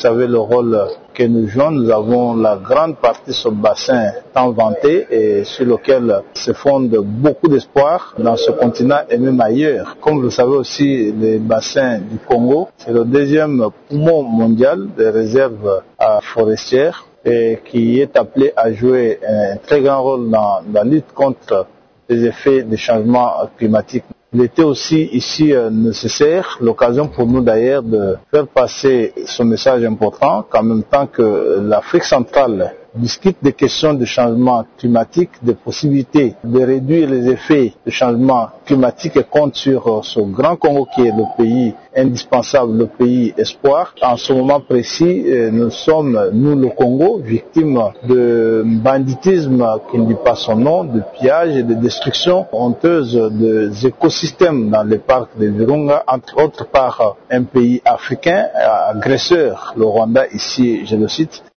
savez le rôle que nous jouons. Nous avons la grande partie de ce bassin tant vanté et sur lequel se fondent beaucoup d'espoir dans ce continent et même ailleurs. Comme vous le savez aussi, le bassin du Congo, c'est le deuxième poumon mondial des réserves forestières et qui est appelé à jouer un très grand rôle dans la lutte contre les effets des changements climatiques. Il était aussi ici nécessaire, l'occasion pour nous d'ailleurs de faire passer ce message important qu'en même temps que l'Afrique centrale discute des questions de changement climatique, des possibilités de réduire les effets du changement climatique et compte sur ce grand Congo qui est le pays indispensable, le pays espoir. En ce moment précis, nous sommes, nous le Congo, victimes de banditisme qui ne dit pas son nom, de pillage et de destruction honteuse des écosystèmes dans les parcs de Virunga, entre autres par un pays africain agresseur, le Rwanda ici, je le cite.